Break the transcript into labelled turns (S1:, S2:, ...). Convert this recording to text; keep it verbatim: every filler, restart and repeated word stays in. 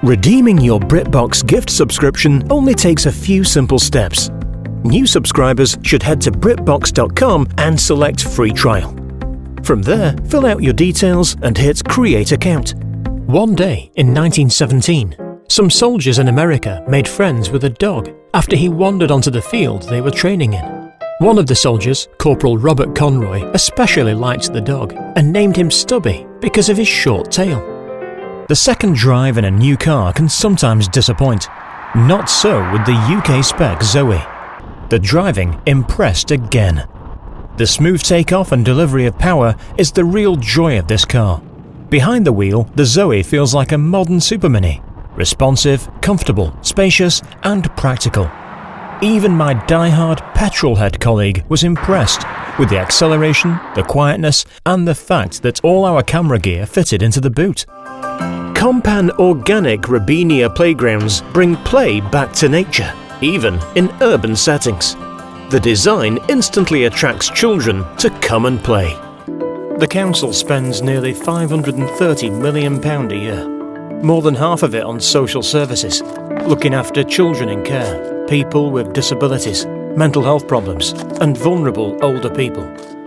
S1: Redeeming your BritBox gift subscription only takes a few simple steps. New subscribers should head to BritBox dot com and select Free Trial. From there, fill out your details and hit Create Account. One day in nineteen seventeen, some soldiers in America made friends with a dog after he wandered onto the field they were training in. One of the soldiers, Corporal Robert Conroy, especially liked the dog and named him Stubby because of his short tail. The second drive in a new car can sometimes disappoint. Not so with the U K spec Zoe. The driving impressed again. The smooth takeoff and delivery of power is the real joy of this car. Behind the wheel, the Zoe feels like a modern Super Mini. Responsive, comfortable, spacious and practical. Even my die-hard petrolhead colleague was impressed with the acceleration, the quietness and the fact that all our camera gear fitted into the boot. Compan Organic Robinia playgrounds bring play back to nature, even in urban settings. The design instantly attracts children to come and play. The council spends nearly five hundred and thirty million pounds a year, more than half of it on social services, looking after children in care, people with disabilities, mental health problems and vulnerable older people.